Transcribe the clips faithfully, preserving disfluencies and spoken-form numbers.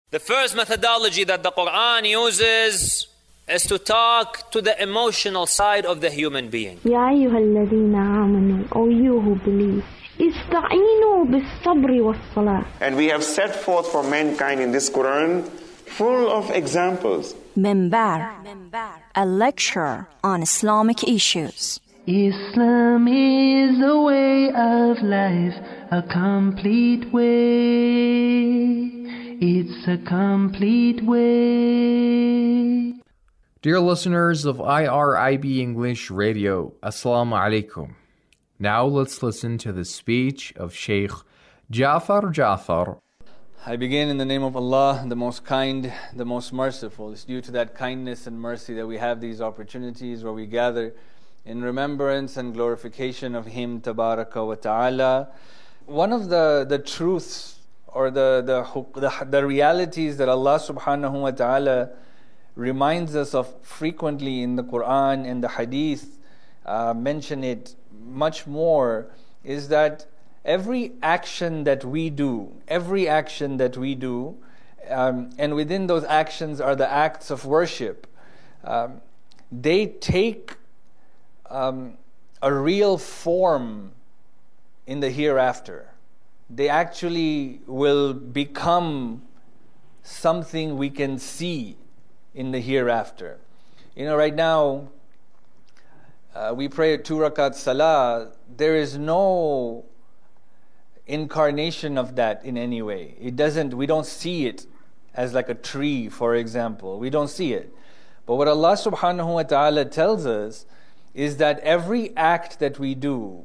The first methodology that the Quran uses is to talk to the emotional side of the human being. يا أيها الذين آمنوا, O you who believe, استعينوا بالصبر والصلاة. And we have set forth for mankind in this Quran full of examples. Minbar, a lecture on Islamic issues. Islam is a way of life, a complete way. It's a complete way. Dear listeners of I R I B English Radio, Assalamu alaikum. Now let's listen to the speech of Sheikh Jafar Jafar. I begin in the name of Allah, the most kind, the most merciful. It's due to that kindness and mercy that we have these opportunities where we gather in remembrance and glorification of Him, Tabaraka wa Ta'ala. One of the, the truths or the, the, the, the realities that Allah subhanahu wa ta'ala reminds us of frequently in the Quran and the Hadith, uh, mention it much more, is that every action that we do, every action that we do, um, and within those actions are the acts of worship, um, they take um, a real form in the hereafter. They actually will become something we can see in the hereafter. You know, right now, uh, we pray two rakat salah. There is no incarnation of that in any way. It doesn't, we don't see it as like a tree, for example. We don't see it. But what Allah subhanahu wa ta'ala tells us is that every act that we do,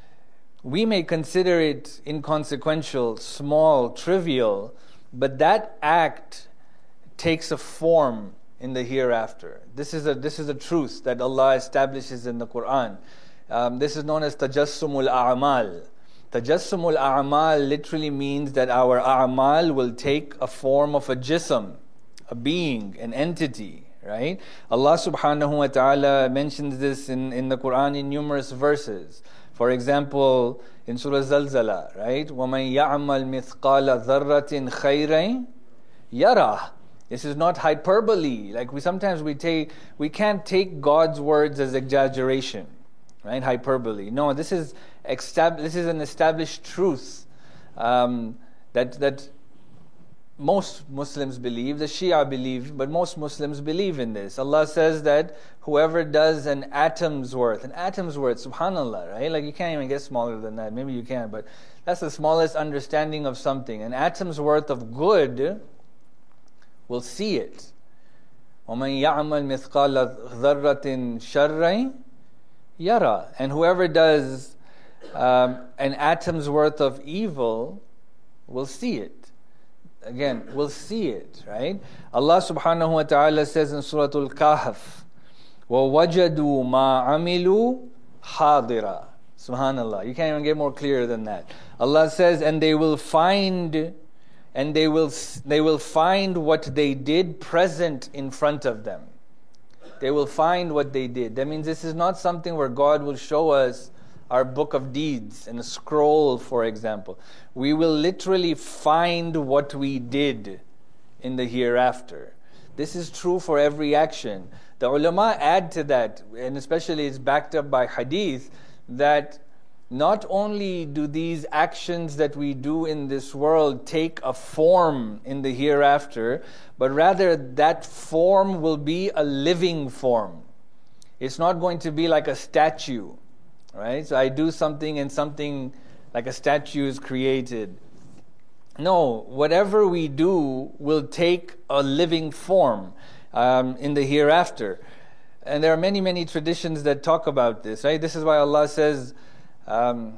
we may consider it inconsequential, small, trivial, but that act takes a form in the hereafter. This is a this is a truth that Allah establishes in the Quran. Um, this is known as tajassumul a'mal. Tajassumul a'mal literally means that our a'mal will take a form of a jism, a being, an entity, right? Allah subhanahu wa ta'ala mentions this in, in the Quran in numerous verses. For example, in Surah Zalzala, right? وَمَنْ يَعْمَلْ مِثْقَالَ ذَرَّةٍ خَيْرًا يَرَهُ. This is not hyperbole. Like we sometimes we take, we can't take God's words as exaggeration, right? Hyperbole. No, this is estab- this is an established truth um, that that most Muslims believe, the Shia believe, but most Muslims believe in this. Allah says that whoever does an atom's worth, an atom's worth, subhanallah, right? Like you can't even get smaller than that. Maybe you can, but that's the smallest understanding of something. An atom's worth of good will see it. وَمَنْ يَعْمَلْ مِثْقَالَ ذَرَّةٍ شَرًّا يَرَى. And whoever does um, an atom's worth of evil will see it. Again, we'll see it, right? Allah subhanahu wa ta'ala says in Surah Al-Kahf, وَوَجَدُوا مَا عَمِلُوا حَاضِرًا. Subhanallah, you can't even get more clear than that. Allah says, and they will find, and they will they will find what they did present in front of them. They will find what they did. That means this is not something where God will show us our book of deeds and a scroll, for example. We will literally find what we did in the hereafter. This is true for every action. The ulama add to that, and especially it's backed up by hadith, that not only do these actions that we do in this world take a form in the hereafter, but rather that form will be a living form. It's not going to be like a statue. Right? So I do something and something like a statue is created. No, whatever we do will take a living form um, in the hereafter. And there are many, many traditions that talk about this. Right? This is why Allah says, um,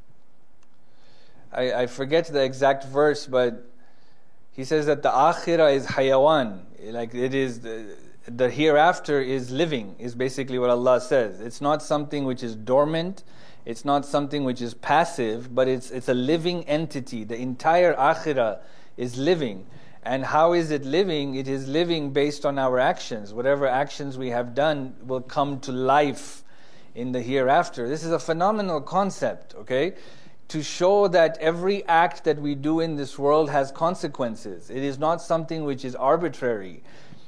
I, I forget the exact verse, but He says that the akhirah is hayawan. Like it is... The, The hereafter is living, is basically what Allah says. It's not something which is dormant, it's not something which is passive, but it's it's a living entity. The entire akhirah is living. And how is it living? It is living based on our actions. Whatever actions we have done will come to life in the hereafter. This is a phenomenal concept, okay? to show that every act that we do in this world has consequences. It is not something which is arbitrary.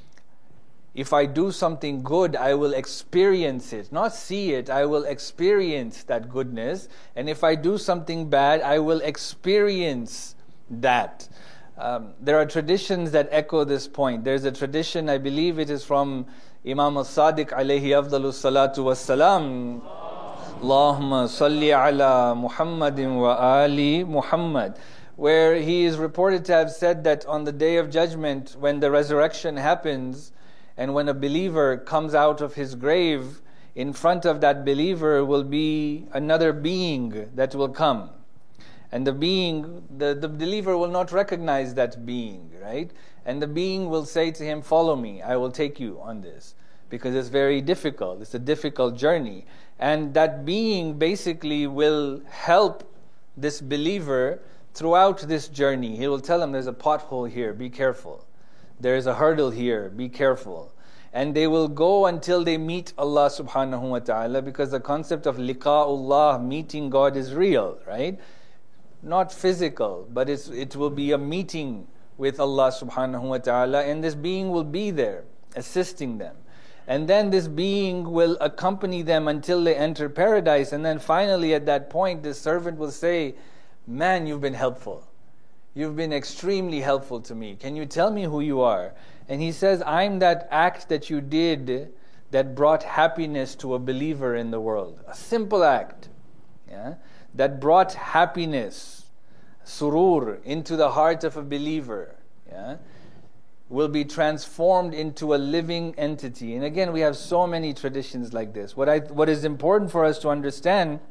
If I do something good, I will experience it, not see it. I will experience that goodness. And if I do something bad, I will experience that. Um, there are traditions that echo this point. There's a tradition, I believe it is from Imam al-Sadiq alayhi afdalu salatu wassalam. Allahumma salli ala Muhammadin wa ali Muhammad, where he is reported to have said that on the Day of Judgment, when the resurrection happens, and when a believer comes out of his grave, in front of that believer will be another being that will come. And the being, the, the believer will not recognize that being, right? And the being will say to him, follow me, I will take you on this. Because it's very difficult, it's a difficult journey. And that being basically will help this believer throughout this journey. He will tell him, there's a pothole here, be careful. There is a hurdle here, be careful. And they will go until they meet Allah subhanahu wa ta'ala, because the concept of liqa'ullah, meeting God, is real, right? Not physical, but it's, it will be a meeting with Allah subhanahu wa ta'ala, and this being will be there, assisting them. And then this being will accompany them until they enter paradise. And then finally at that point, the servant will say, man, you've been helpful. You've been extremely helpful to me. Can you tell me who you are? And he says, I'm that act that you did that brought happiness to a believer in the world. A simple act, yeah, that brought happiness, surur, into the heart of a believer, yeah, will be transformed into a living entity. And again, we have so many traditions like this. What I what is important for us to understand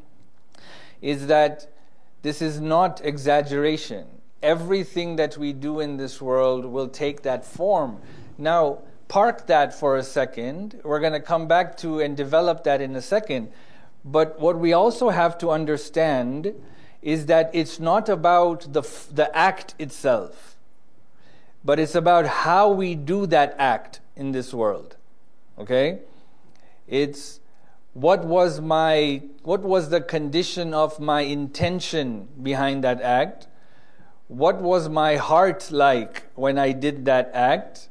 is that this is not exaggeration. Everything that we do in this world will take that form. Now, park that for a second. We're going to come back to and develop that in a second. But what we also have to understand is that it's not about the the act itself, but it's about how we do that act in this world. Okay? It's what was my what was the condition of my intention behind that act? What was my heart like when I did that act?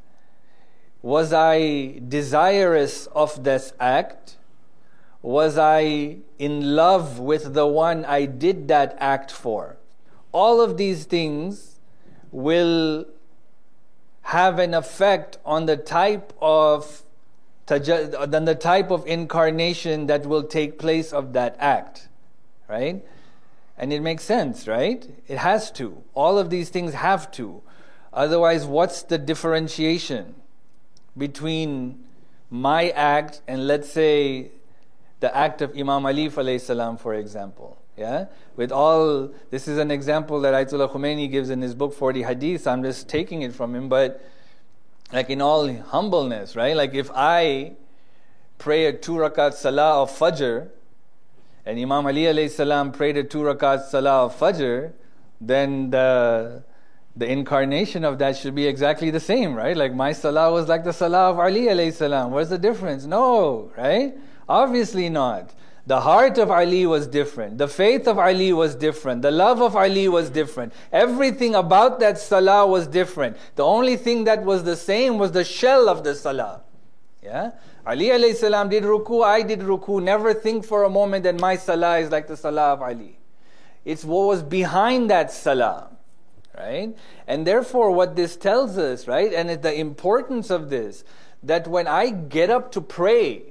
Was I desirous of this act? Was I in love with the one I did that act for? All of these things will have an effect on the type of on the type of incarnation that will take place of that act, right? And it makes sense, right? It has to. All of these things have to. Otherwise, what's the differentiation between my act and, let's say, the act of Imam Ali alayhi salam, for example? Yeah? With all, this is an example that Ayatollah Khomeini gives in his book forty Hadiths. I'm just taking it from him, but like in all humbleness, right? Like if I pray a two rakat salah of Fajr, and Imam Ali alayhi salam prayed a two rakat salah of Fajr, then the the incarnation of that should be exactly the same, right? Like my salah was like the salah of Ali alayhi salam. What's the difference? No, right? Obviously not. The heart of Ali was different. The faith of Ali was different. The love of Ali was different. Everything about that salah was different. The only thing that was the same was the shell of the salah. Yeah? Ali alayhi salam did ruku, I did ruku. Never think for a moment that my salah is like the salah of Ali. It's what was behind that salah. Right? And therefore what this tells us, right? And the importance of this, that when I get up to pray,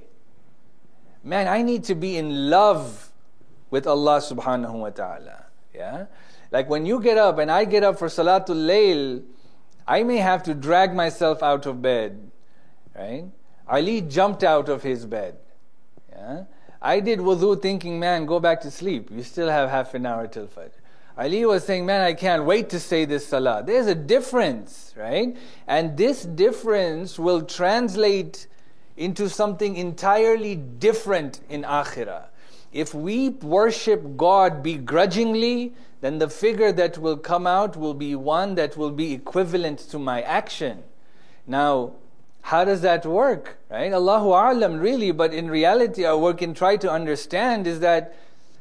man, I need to be in love with Allah subhanahu wa ta'ala. Yeah? Like when you get up and I get up for Salatul Layl, I may have to drag myself out of bed. Right? Ali jumped out of his bed. Yeah? I did wudu thinking, man, go back to sleep. You still have half an hour till Fajr. Ali was saying, man, I can't wait to say this salah. There's a difference, right? And this difference will translate into something entirely different in akhirah. If we worship God begrudgingly, then the figure that will come out will be one that will be equivalent to my action. Now, how does that work? Right? Allahu A'lam, really, but in reality, what we can try to understand is that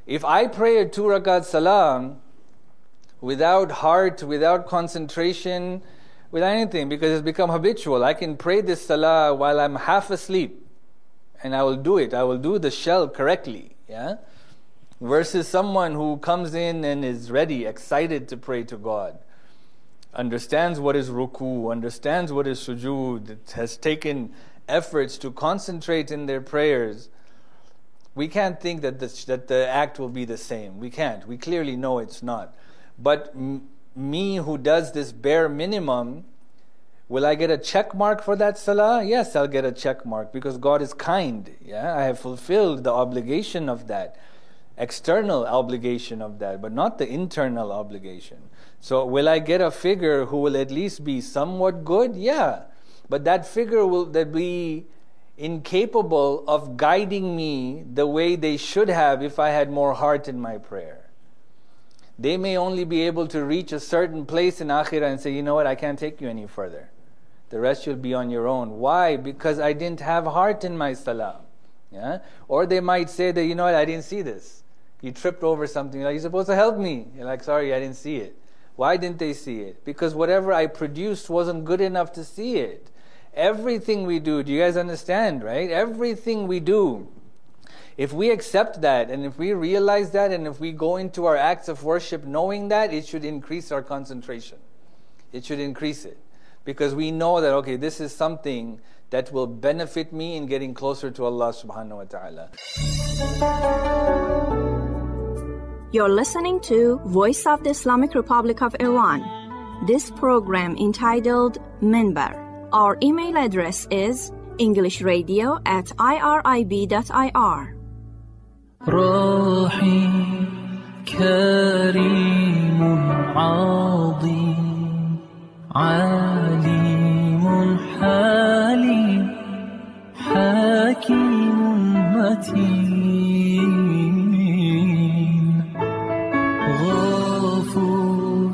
If I pray a two rakat salah without heart, without concentration, without anything, because it's become habitual, I can pray this salah while I'm half asleep, and I will do it. I will do the shell correctly. Yeah. Versus someone who comes in and is ready, excited to pray to God, understands what is ruku, understands what is sujood, has taken efforts to concentrate in their prayers. We can't think that the, that the act will be the same. We can't. We clearly know it's not. But m- me who does this bare minimum, will I get a check mark for that salah? Yes, I'll get a check mark because God is kind. Yeah, I have fulfilled the obligation of that. External obligation of that, but not the internal obligation. So will I get a figure who will at least be somewhat good? Yeah. But that figure will that be incapable of guiding me the way they should have if I had more heart in my prayer. They may only be able to reach a certain place in akhirah and say, you know what, I can't take you any further. The rest you'll be on your own. Why? Because I didn't have heart in my salah. Yeah? Or they might say that, you know what, I didn't see this. You tripped over something. You're like, you're supposed to help me. You're like, sorry, I didn't see it. Why didn't they see it? Because whatever I produced wasn't good enough to see it. Everything we do, do you guys understand, right? Everything we do, if we accept that, and if we realize that, and if we go into our acts of worship knowing that, it should increase our concentration. It should increase it. Because we know that, okay, this is something that will benefit me in getting closer to Allah subhanahu wa ta'ala. You're listening to Voice of the Islamic Republic of Iran. This program entitled Minbar. Our email address is englishradio at irib dot ir. راحي كريم عظيم عليم حليم حكيم متين غفور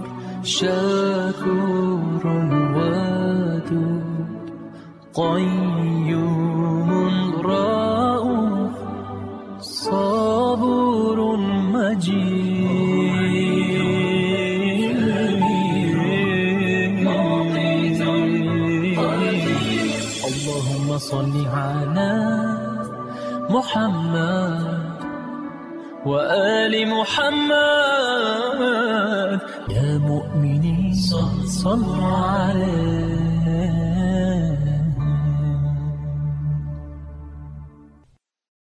شكور ودود قيوم رؤوف صبور مجيد اللهم صل على محمد وآل محمد يا مؤمنين صلوا عليه